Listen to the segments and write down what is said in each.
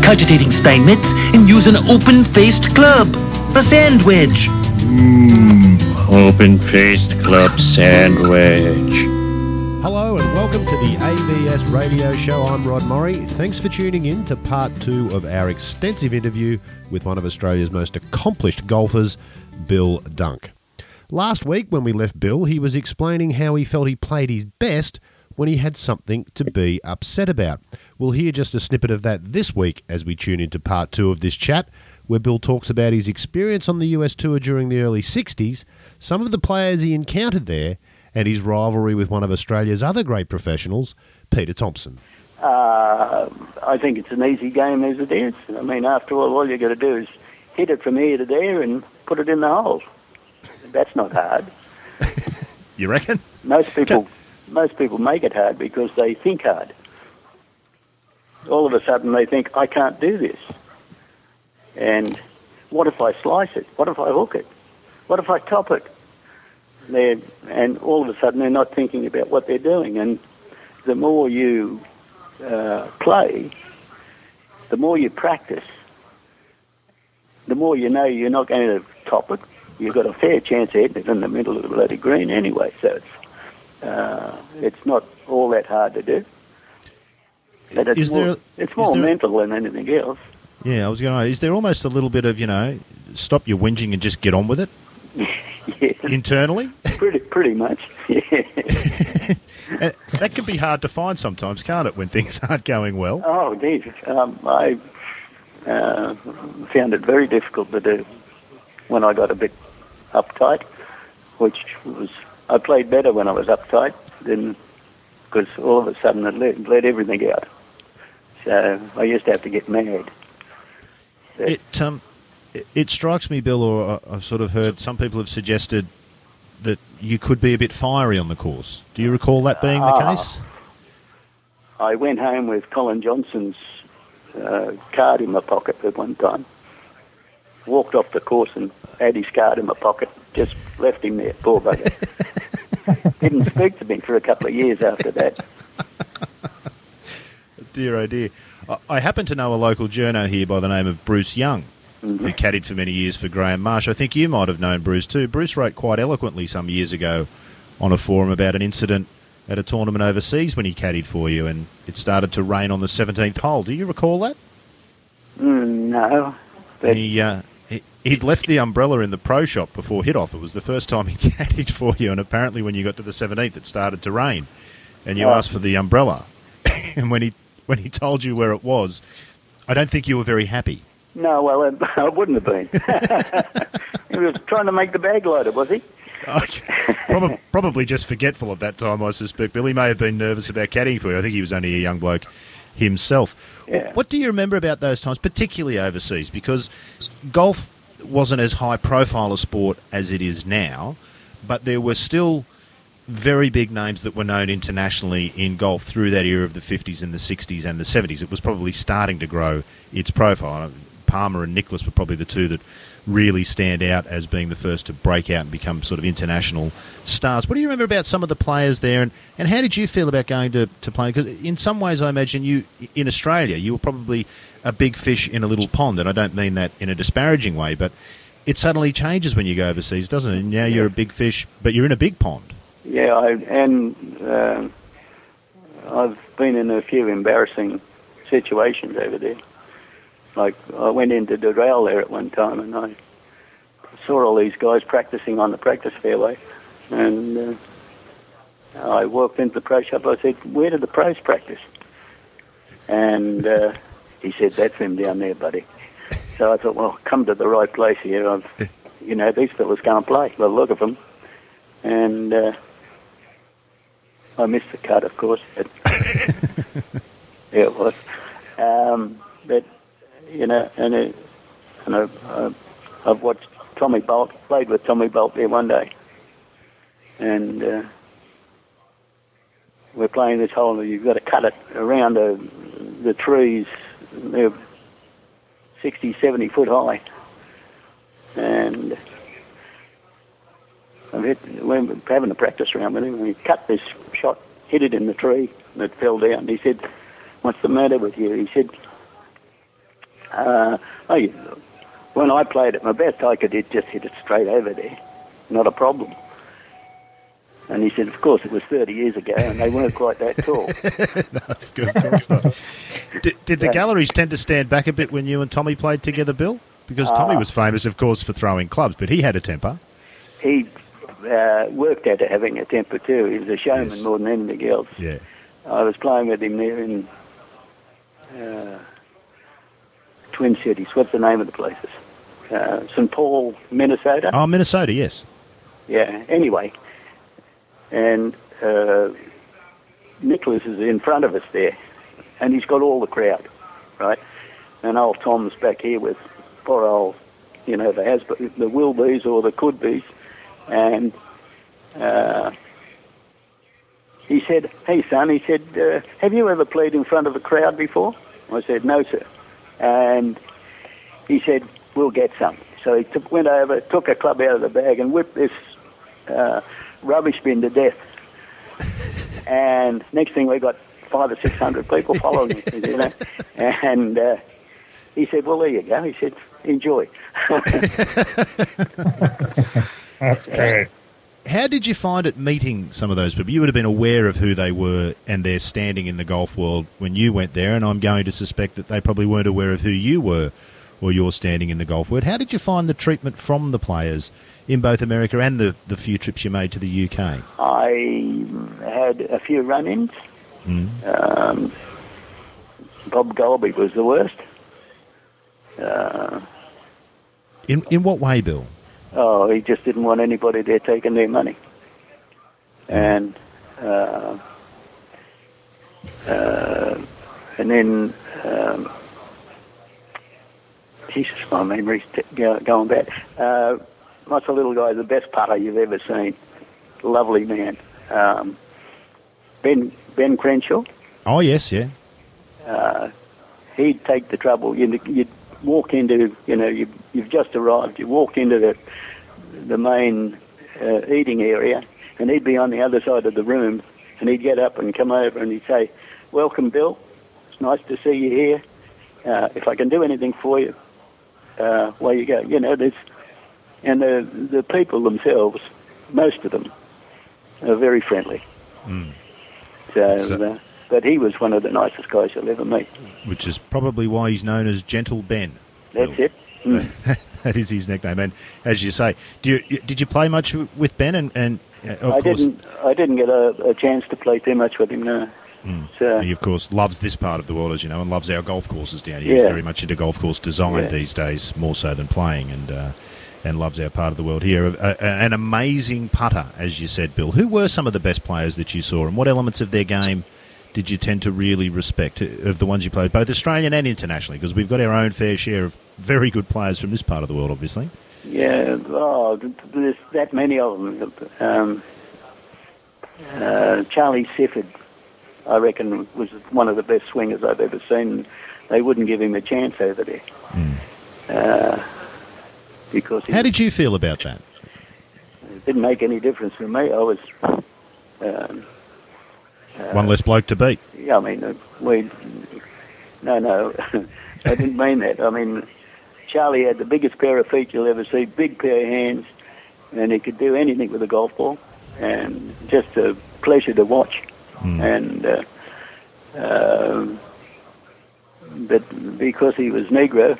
regurgitating Steinmetz and use an open-faced club. A sand wedge. Open-faced club sandwich. Hello and welcome to the ABS Radio Show. I'm Rod Murray. Thanks for tuning in to part 2 of our extensive interview with one of Australia's most accomplished golfers, Bill Dunk. Last week when we left Bill, he was explaining how he felt he played his best when he had something to be upset about. We'll hear just a snippet of that this week as we tune into part 2 of this chat, where Bill talks about his experience on the US Tour during the early 60s, some of the players he encountered there, and his rivalry with one of Australia's other great professionals, Peter Thomson. I think it's an easy game as it is. I mean, after all you got to do is hit it from here to there and put it in the hole. That's not hard. You reckon? Most people make it hard because they think hard. All of a sudden they think, I can't do this. And what if I slice it? What if I hook it? What if I top it? And all of a sudden they're not thinking about what they're doing. And the more you play, the more you practice, the more you know you're not going to top it. You've got a fair chance of hitting it in the middle of the bloody green anyway. So it's not all that hard to do. But it's more mental than anything else. Yeah, I was going to know, is there almost a little bit of, stop your whinging and just get on with it? Yeah. Internally? Pretty much, yeah. That can be hard to find sometimes, can't it, when things aren't going well? Oh, geez. I found it very difficult to do when I got a bit uptight, I played better when I was uptight because all of a sudden it let everything out. So I used to have to get mad. It strikes me, Bill, or I've sort of heard some people have suggested that you could be a bit fiery on the course. Do you recall that being the case? I went home with Colin Johnson's card in my pocket at one time. Walked off the course and had his card in my pocket. Just left him there, poor bugger. Didn't speak to me for a couple of years after that. Dear, oh dear. I happen to know a local journo here by the name of Bruce Young, who caddied for many years for Graham Marsh. I think you might have known Bruce too. Bruce wrote quite eloquently some years ago on a forum about an incident at a tournament overseas when he caddied for you, and it started to rain on the 17th hole. Do you recall that? No. He'd left the umbrella in the pro shop before hit-off. It was the first time he caddied for you, and apparently when you got to the 17th it started to rain, and you asked for the umbrella. And when he told you where it was, I don't think you were very happy. No, well, I wouldn't have been. He was trying to make the bag lighter, was he? Probably just forgetful at that time, I suspect. Bill, he may have been nervous about caddying for you. I think he was only a young bloke himself. Yeah. What do you remember about those times, particularly overseas? Because golf wasn't as high-profile a sport as it is now, but there were still very big names that were known internationally in golf through that era of the 50s and the 60s and the 70s. It was probably starting to grow its profile. Palmer and Nicklaus were probably the two that really stand out as being the first to break out and become sort of international stars. What do you remember about some of the players there, and how did you feel about going to play? Because in some ways I imagine you, in Australia, you were probably a big fish in a little pond, and I don't mean that in a disparaging way, but it suddenly changes when you go overseas, doesn't it? And now you're a big fish, but you're in a big pond. Yeah, I've been in a few embarrassing situations over there. Like, I went into Doral there at one time, and I saw all these guys practicing on the practice fairway. And I walked into the pro shop. I said, "Where do the pros practice?" And he said, "That's them down there, buddy." So I thought, well, come to the right place here. These fellas can't play. Well, look at them. And I missed the cut, of course. But yeah, it was. But I've watched Tommy Bolt, played with Tommy Bolt there one day, and we're playing this hole. You've got to cut it around the trees. They're 60, 70 foot high, and we're having a practice round with him, and we cut this shot, hit it in the tree, and it fell down. He said, "What's the matter with you?" He said, When I played at my best, I could just hit it straight over there. Not a problem. And he said, of course, it was 30 years ago, and they weren't quite that tall. No, it's good. Of course not. Did the galleries tend to stand back a bit when you and Tommy played together, Bill? Because Tommy was famous, of course, for throwing clubs, but he had a temper. He worked out having a temper too. He was a showman more than anything else. Yeah. I was playing with him there in Twin Cities. What's the name of the places? St. Paul, Minnesota. Oh, Minnesota, yes. Yeah. Anyway, and Nicholas is in front of us there, and he's got all the crowd, right? And old Tom's back here with poor old, the will be's or the could be's, and he said, "Hey son," he said, "have you ever played in front of a crowd before?" I said, "No, sir." And he said, "We'll get some." So he went over, took a club out of the bag, and whipped this rubbish bin to death. And next thing, we got 500 or 600 people following him, And he said, "Well, there you go." He said, "Enjoy." That's great. How did you find it meeting some of those people? You would have been aware of who they were and their standing in the golf world when you went there, and I'm going to suspect that they probably weren't aware of who you were or your standing in the golf world. How did you find the treatment from the players in both America and the few trips you made to the UK? I had a few run-ins. Bob Golby was the worst. In what way, Bill? Oh, he just didn't want anybody there taking their money. And then, Jesus, my memory's going bad. What's the little guy, the best putter you've ever seen? Lovely man. Ben Crenshaw. Oh, yes, yeah. He'd take the trouble. You'd walk into, you've just arrived. You walk into the main eating area, and he'd be on the other side of the room, and he'd get up and come over and he'd say, "Welcome, Bill. It's nice to see you here. If I can do anything for you, where you go." And the people themselves, most of them, are very friendly. But he was one of the nicest guys you'll ever meet. Which is probably why he's known as Gentle Ben. That's Bill. it. That is his nickname. And as you say, did you play much with Ben? And I didn't get a chance to play too much with him. No. So, he, of course, loves this part of the world, as you know, and loves our golf courses down here. He's very much into golf course design these days, more so than playing, and loves our part of the world here. An amazing putter, as you said, Bill. Who were some of the best players that you saw, and what elements of their game did you tend to really respect, of the ones you played, both Australian and internationally? Because we've got our own fair share of very good players from this part of the world, obviously. Yeah, there's that many of them. Charlie Sifford, I reckon, was one of the best swingers I've ever seen. They wouldn't give him a chance over there. Because how did you feel about that? It didn't make any difference to me. I was... one less bloke to beat. Yeah, I mean, no, I didn't mean that. I mean, Charlie had the biggest pair of feet you'll ever see, big pair of hands, and he could do anything with a golf ball, and just a pleasure to watch. And but because he was Negro,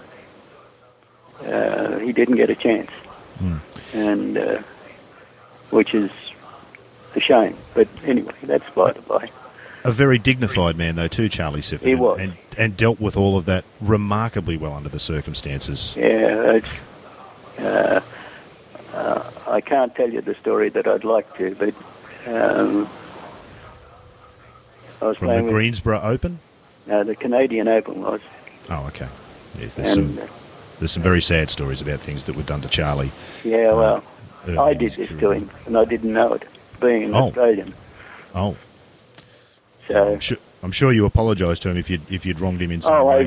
he didn't get a chance, and which is a shame. But anyway, that's by the by. A very dignified man, though, too, Charlie Sifford. He was. And dealt with all of that remarkably well under the circumstances. Yeah, I can't tell you the story that I'd like to, but I was From playing the Greensboro Open? The Canadian Open was. Oh, okay. Yeah, there's some very sad stories about things that were done to Charlie. Yeah, well, I did this to him, and I didn't know it, being an Australian. Oh. So I'm sure you apologised to him if you'd wronged him in some way.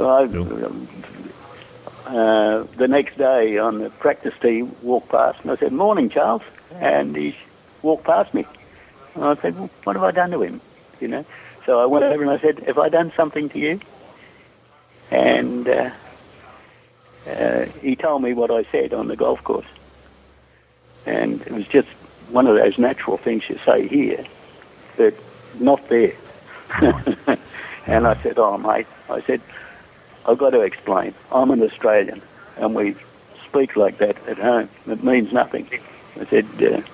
The next day on the practice tee, walked past, and I said, "Morning, Charles," and he walked past me. And I said, "Well, what have I done to him?" So I went over and I said, "Have I done something to you?" And he told me what I said on the golf course. And it was just one of those natural things you say here, but not there. And I said, oh, mate, I said, I've got to explain. I'm an Australian, and we speak like that at home. It means nothing. I said,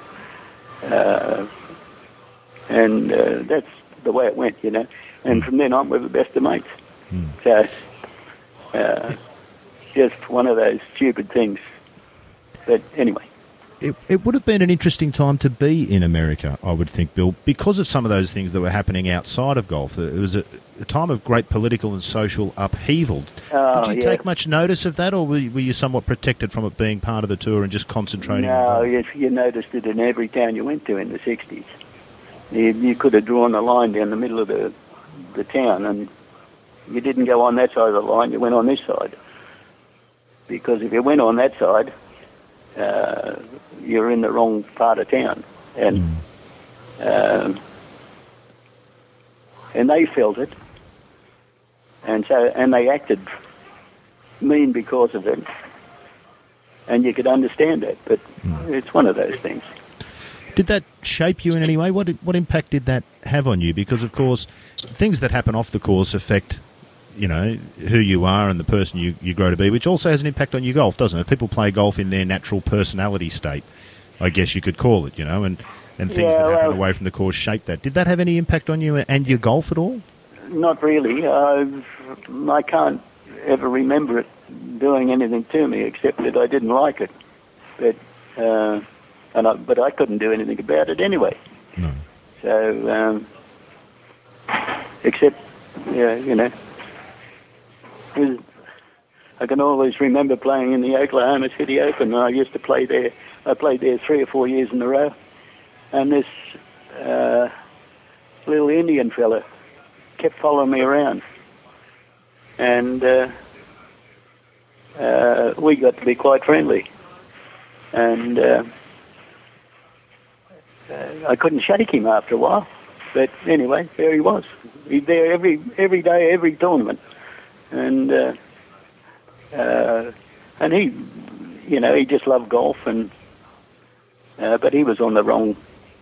that's the way it went, you know. And from then on, we were the best of mates. So, just one of those stupid things. But anyway. It would have been an interesting time to be in America, I would think, Bill, because of some of those things that were happening outside of golf. It was a time of great political and social upheaval. Did you take much notice of that, or were you somewhat protected from it being part of the tour and just concentrating on golf? No, you noticed it in every town you went to in the 60s. You could have drawn a line down the middle of the town, and you didn't go on that side of the line, you went on this side. Because if you went on that side, you're in the wrong part of town, and they felt it, and they acted mean because of it, and you could understand that. But it's one of those things. Did that shape you in any way? What impact did that have on you? Because of course, things that happen off the course affect, you know, who you are and the person you grow to be, which also has an impact on your golf, doesn't it? People play golf in their natural personality state, I guess you could call it, you know, and things that happen away from the course shape that. Did that have any impact on you and your golf at all? Not really. I can't ever remember it doing anything to me except that I didn't like it. But I couldn't do anything about it anyway. No. So, except, you know, I can always remember playing in the Oklahoma City Open. I used to play there. I played there 3 or 4 years in a row. And this little Indian fella kept following me around. And we got to be quite friendly. And I couldn't shake him after a while. But anyway, there he was. He's there every day, every tournament. And he, you know, he just loved golf, and but he was on the wrong.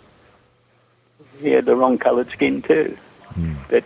He had the wrong coloured skin too. But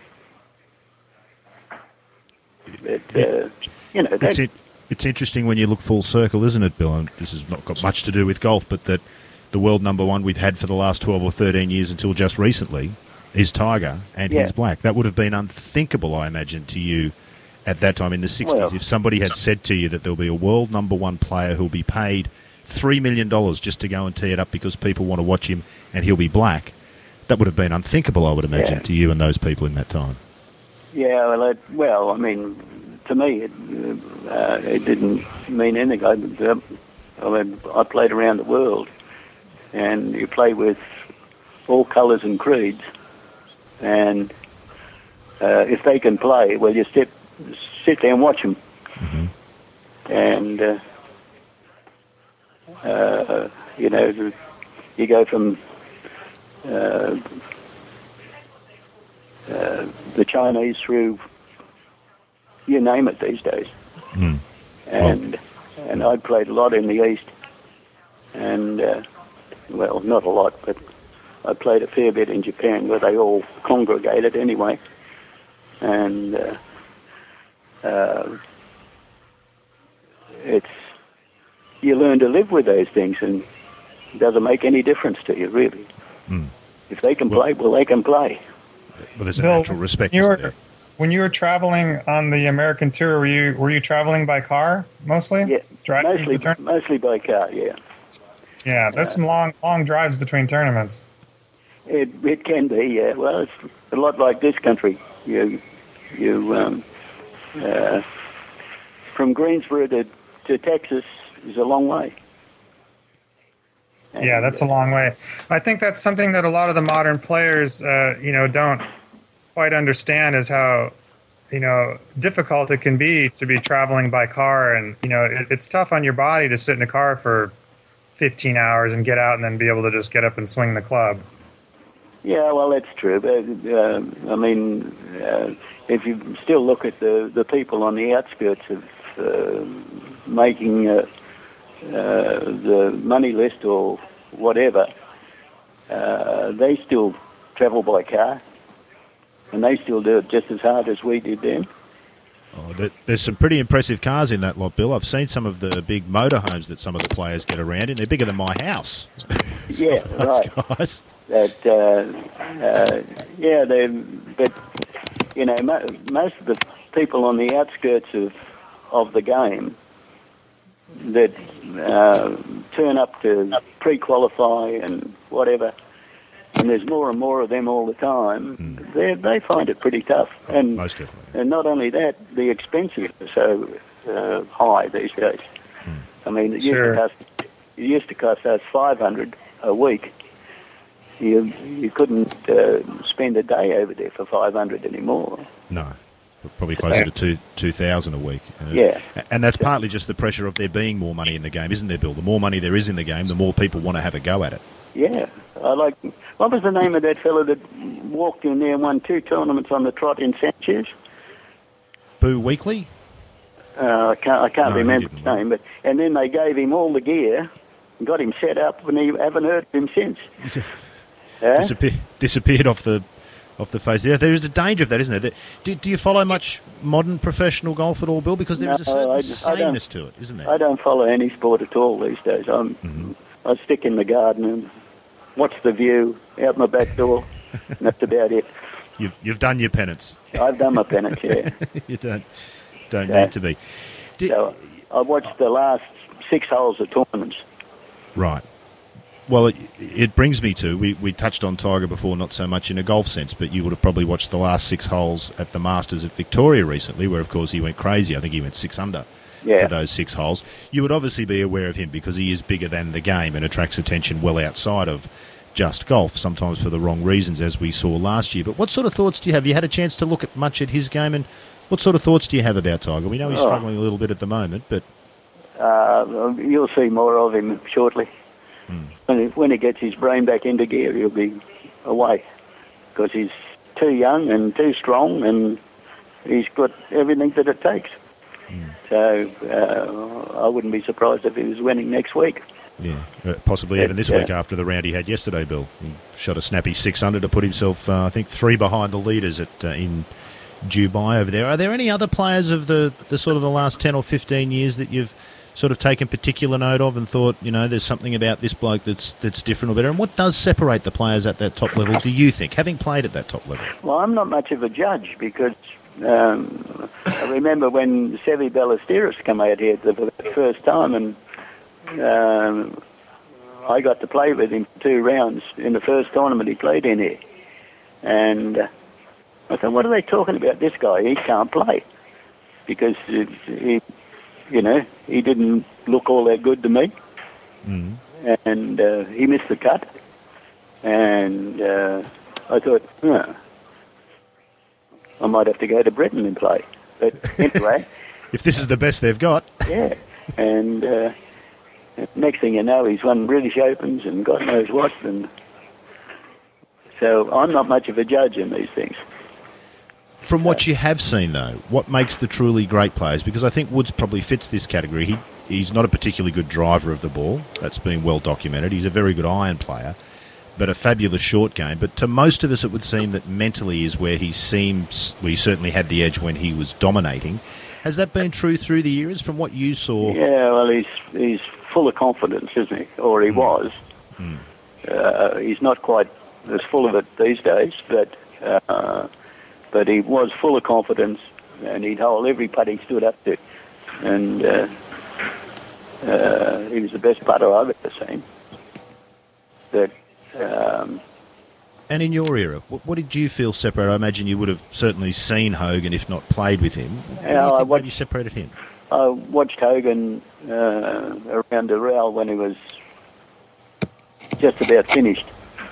you know, it's interesting when you look full circle, isn't it, Bill? And this has not got much to do with golf, but that the world number one we've had for the last 12 or 13 years until just recently is Tiger, and he's black. That would have been unthinkable, I imagine, to you at that time in the 60s. Well, if somebody had said to you that there'll be a world number one player who'll be paid $3 million just to go and tee it up because people want to watch him and he'll be black, that would have been unthinkable, I would imagine, to you and those people in that time. Yeah, well, I mean, to me, it didn't mean anything. I played around the world, and you play with all colours and creeds, and if they can play, well, you sit there and watch them. And, you know, you go from the Chinese through, you name it these days. And I played a lot in the East, and, well, not a lot, but I played a fair bit in Japan where they all congregated anyway. And you learn to live with those things, and it doesn't make any difference to you, really. If they can play, well, they can play. Well, there's a natural respect, isn't there? When you were traveling on the American tour, were you traveling by car mostly? Yeah, mostly by car. Yeah. Yeah, there's some long drives between tournaments. It can be. Yeah. Well, it's a lot like this country. You from Greensboro to Texas is a long way. Yeah, that's a long way. I think that's something that a lot of the modern players, don't quite understand, is how, difficult it can be to be traveling by car. And, it's tough on your body to sit in a car for 15 hours and get out and then be able to just get up and swing the club. Yeah, well, that's true. But, if you still look at the people on the outskirts of making the money list or whatever, they still travel by car, and they still do it just as hard as we did then. Oh, there's some pretty impressive cars in that lot, Bill. I've seen some of the big motorhomes that some of the players get around in. They're bigger than my house. Yeah, right. Guys. But but you know, most of the people on the outskirts of the game that turn up to pre-qualify and whatever, and there's more and more of them all the time. They find it pretty tough, and most definitely. And not only that, the expenses are so high these days. I mean, it used to cost us $500 a week. You couldn't spend a day over there for $500 anymore. No, probably closer to $2,000 a week. Yeah, and that's partly just the pressure of there being more money in the game, isn't there, Bill? The more money there is in the game, the more people want to have a go at it. Yeah, what was the name of that fella that walked in there and won 2 tournaments on the trot in Sanchez? Boo Weekly? I can't remember his name, and then they gave him all the gear and got him set up, and he haven't heard of him since. Disappeared off the face. Yeah, there is a danger of that, isn't there? Do you follow much modern professional golf at all, Bill? Because there is a certain sameness to it, isn't there? I don't follow any sport at all these days. I stick in the garden and watch the view out my back door, and that's about it. You've done your penance. I've done my penance, yeah. You don't need to be. So I watched the last 6 holes of tournaments. Right. Well, it brings me to, we touched on Tiger before, not so much in a golf sense, but you would have probably watched the last 6 holes at the Masters of Victoria recently, where, of course, he went crazy. I think he went 6 under for those 6 holes. You would obviously be aware of him because he is bigger than the game and attracts attention well outside of just golf, sometimes for the wrong reasons, as we saw last year. But what sort of thoughts do you have? You had a chance to look at much at his game, and what sort of thoughts do you have about Tiger? We know he's struggling a little bit at the moment, but... you'll see more of him shortly. When he gets his brain back into gear, he'll be away, because he's too young and too strong, and he's got everything that it takes. So I wouldn't be surprised if he was winning next week. Yeah, possibly even this week after the round he had yesterday, Bill. He shot a snappy 6 under to put himself, I think, 3 behind the leaders in Dubai over there. Are there any other players of the sort of the last 10 or 15 years that you've sort of taken particular note of and thought, you know, there's something about this bloke that's different or better? And what does separate the players at that top level, do you think, having played at that top level? Well, I'm not much of a judge, because I remember when Seve Ballesteros came out here the first time, and I got to play with him for 2 rounds in the first tournament he played in here. And I thought, what are they talking about? This guy, he can't play, because he didn't look all that good to me. And he missed the cut. And I thought, I might have to go to Britain and play. But anyway... if this is the best they've got. Yeah. And next thing you know, he's won British Opens and God knows what. And so I'm not much of a judge in these things. From what you have seen, though, what makes the truly great players? Because I think Woods probably fits this category. He's not a particularly good driver of the ball. That's been well documented. He's a very good iron player, but a fabulous short game. But to most of us, it would seem that mentally is where he certainly had the edge when he was dominating. Has that been true through the years from what you saw? Yeah, well, he's full of confidence, isn't he? Or he was. He's not quite as full of it these days, but he was full of confidence, and he'd hold every putt he stood up to. And he was the best putter I've ever seen. And in your era, what did you feel separated? I imagine you would have certainly seen Hogan, if not played with him. What do you think separated him? I watched Hogan around the rail when he was just about finished.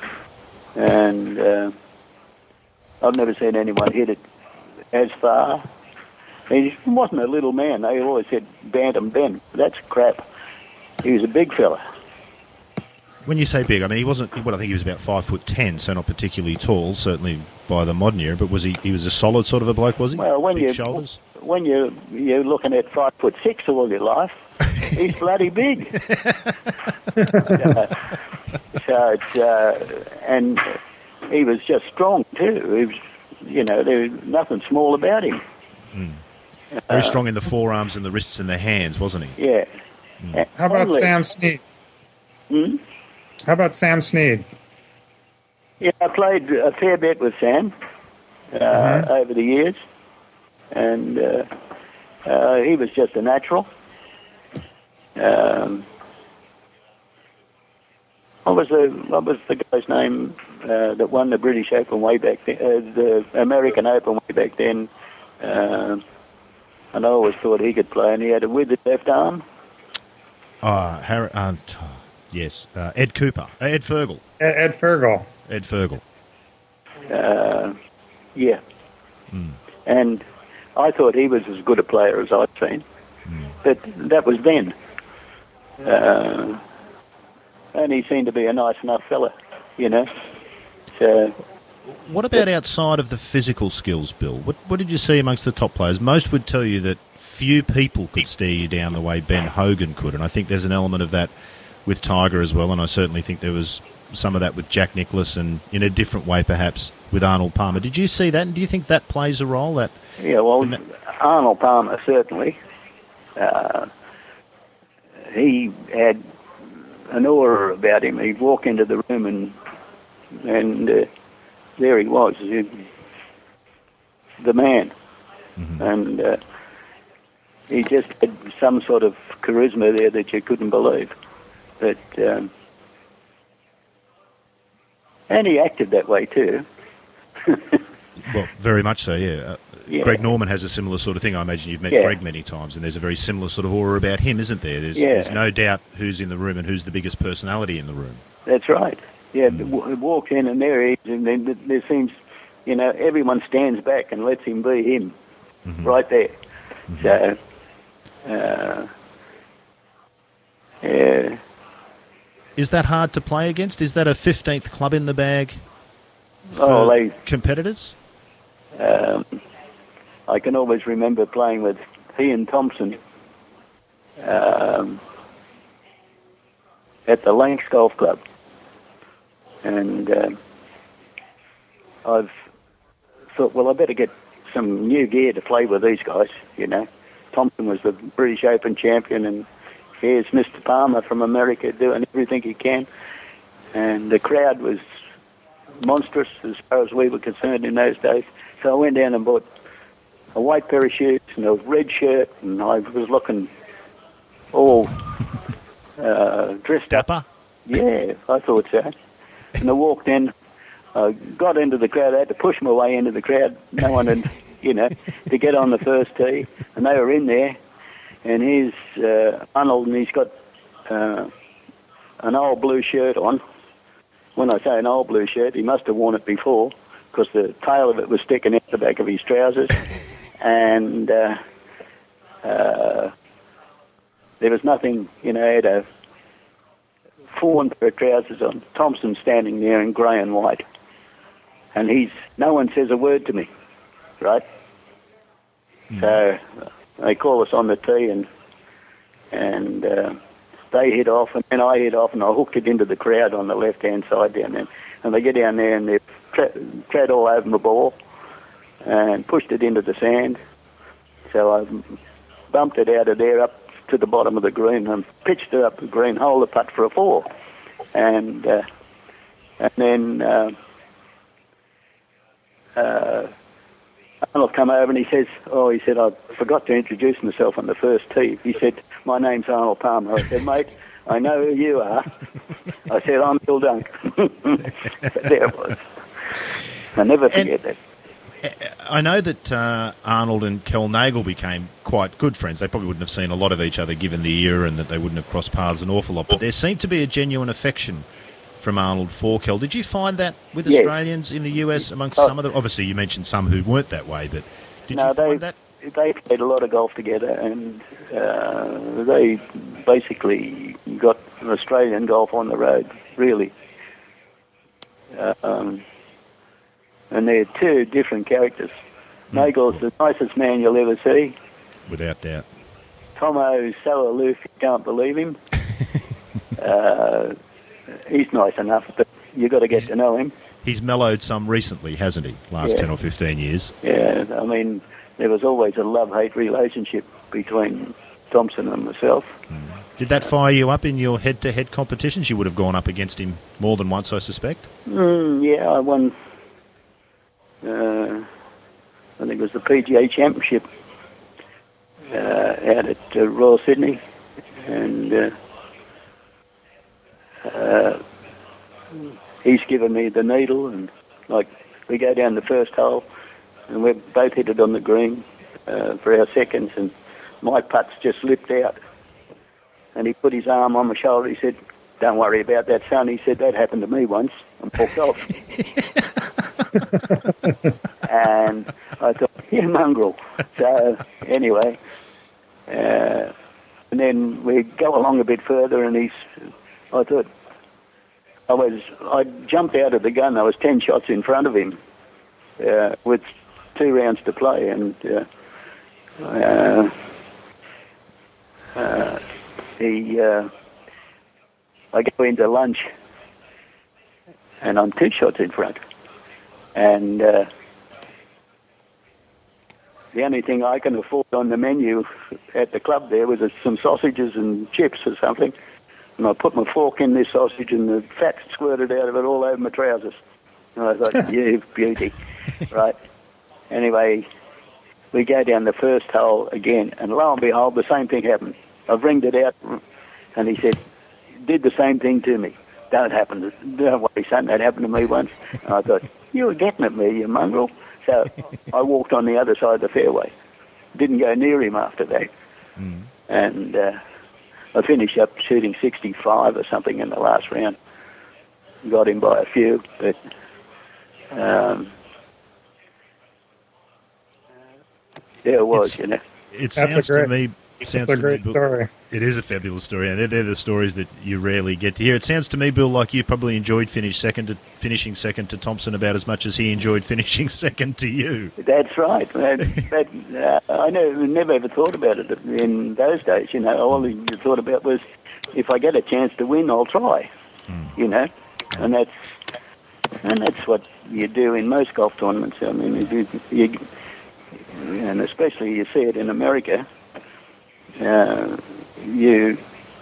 And I've never seen anyone hit it as far. He wasn't a little man. They always said Bantam Ben. That's crap. He was a big fella. When you say big, I mean he wasn't. Well, I think he was about 5'10", so not particularly tall, certainly by the modern era. But was he? He was a solid sort of a bloke, was he? Well, big shoulders. When you're looking at 5'6" all your life, he's bloody big. So it's and he was just strong too. He was, there was nothing small about him. Very strong in the forearms and the wrists and the hands, wasn't he? Yeah. How about Sam Snead? How about Sam Snead? Yeah, I played a fair bit with Sam over the years, and he was just a natural. What was the guy's name that won the British Open way back then? The American Open way back then. And I always thought he could play, and he had a withered left arm. Yes, Ed Cooper, Ed Fergal. Ed Fergal. Ed Fergal. Yeah. And I thought he was as good a player as I'd seen. But that was then. And he seemed to be a nice enough fella, So, what about outside of the physical skills, Bill? What did you see amongst the top players? Most would tell you that few people could steer you down the way Ben Hogan could, and I think there's an element of that with Tiger as well, and I certainly think there was some of that with Jack Nicklaus, and in a different way perhaps with Arnold Palmer. Did you see that, and do you think that plays a role? Arnold Palmer certainly. He had an aura about him. He'd walk into the room and there he was, the man. And he just had some sort of charisma there that you couldn't believe. But and he acted that way too. Well, very much so, yeah. Yeah. Greg Norman has a similar sort of thing. I imagine you've met Greg many times, and there's a very similar sort of aura about him, isn't there? There's no doubt who's in the room and who's the biggest personality in the room. That's right. Yeah, walks in and there he is, and then there seems, everyone stands back and lets him be him, right there. So, yeah. Is that hard to play against? Is that a 15th club in the bag for competitors? I can always remember playing with Ian Thompson at the Lancs Golf Club. And I've thought, well, I better get some new gear to play with these guys, Thompson was the British Open champion, and here's Mr. Palmer from America doing everything he can. And the crowd was monstrous as far as we were concerned in those days. So I went down and bought a white pair of shoes and a red shirt, and I was looking all dressed up. Yeah, I thought so. And I walked in, I got into the crowd. I had to push my way into the crowd. No one had, to get on the first tee. And they were in there. And here's Arnold, and he's got an old blue shirt on. When I say an old blue shirt, he must have worn it before, because the tail of it was sticking out the back of his trousers. And there was nothing, he had a fawn pair of trousers on. Thompson standing there in grey and white. And no one says a word to me, right? So they call us on the tee, and they hit off, and then I hit off, and I hooked it into the crowd on the left-hand side down there. And they get down there, and they've tread all over my ball and pushed it into the sand. So I bumped it out of there up to the bottom of the green and pitched it up the green, hole the putt for a 4. And then Arnold come over and he said, I forgot to introduce myself on the first tee. He said, my name's Arnold Palmer. I said, mate, I know who you are. I said, I'm Bill Dunk. There it was. I never forget that. I know that Arnold and Kel Nagle became quite good friends. They probably wouldn't have seen a lot of each other given the era, and that they wouldn't have crossed paths an awful lot. But there seemed to be a genuine affection from Arnold for Kel. Did you find that with Australians in the US amongst some of them? Obviously, you mentioned some who weren't that way, but did you find that? They played a lot of golf together, and they basically got Australian golf on the road really. And they're two different characters. Nagel's the nicest man you'll ever see. Without doubt. Tomo's so aloof you can't believe him. He's nice enough, but you've got to get to know him. He's mellowed some recently, hasn't he? Last 10 or 15 years. Yeah, I mean, there was always a love-hate relationship between Thompson and myself. Did that fire you up in your head-to-head competitions? You would have gone up against him more than once, I suspect. Yeah, I won, I think it was the PGA Championship out at Royal Sydney. And he's given me the needle, and like we go down the first hole, and we're both hit it on the green for our seconds, and my putts just lipped out. And he put his arm on my shoulder. He said, "Don't worry about that, son." He said, "That happened to me once," and walked off. And I thought, "You mongrel." So anyway, and then we go along a bit further, and I thought, I jumped out of the gun. I was 10 shots in front of him with 2 rounds to play, and I go into lunch, and I'm 2 shots in front, and the only thing I can afford on the menu at the club there was some sausages and chips or something. And I put my fork in this sausage, and the fat squirted out of it all over my trousers. And I thought, you beauty. Right. Anyway, we go down the first hole again, and lo and behold, the same thing happened. I've ringed it out, and he said, did the same thing to me. Don't worry, son, that happened to me once. And I thought, you were getting at me, you mongrel. So I walked on the other side of the fairway. Didn't go near him after that. And I finished up shooting 65 or something in the last round. Got him by a few, but there it was, you know. It sounds to me... It's a great story. It is a fabulous story, and they're the stories that you rarely get to hear. It sounds to me, Bill, like you probably enjoyed finishing second to Thompson about as much as he enjoyed finishing second to you. That's right. I never ever thought about it in those days. You know, all you thought about was, if I get a chance to win, I'll try. You know, and that's what you do in most golf tournaments. I mean, and especially you see it in America. You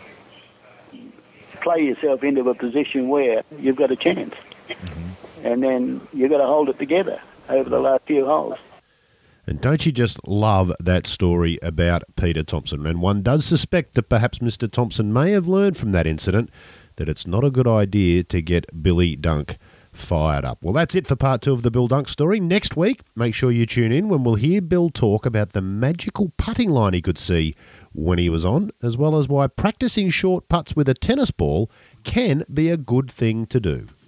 play yourself into a position where you've got a chance, and then you've got to hold it together over the last few holes. And don't you just love that story about Peter Thompson? And one does suspect that perhaps Mr. Thompson may have learned from that incident that it's not a good idea to get Billy Dunk fired up. Well, that's it for part 2 of the Bill Dunk story. Next week, make sure you tune in when we'll hear Bill talk about the magical putting line he could see when he was on, as well as why practicing short putts with a tennis ball can be a good thing to do.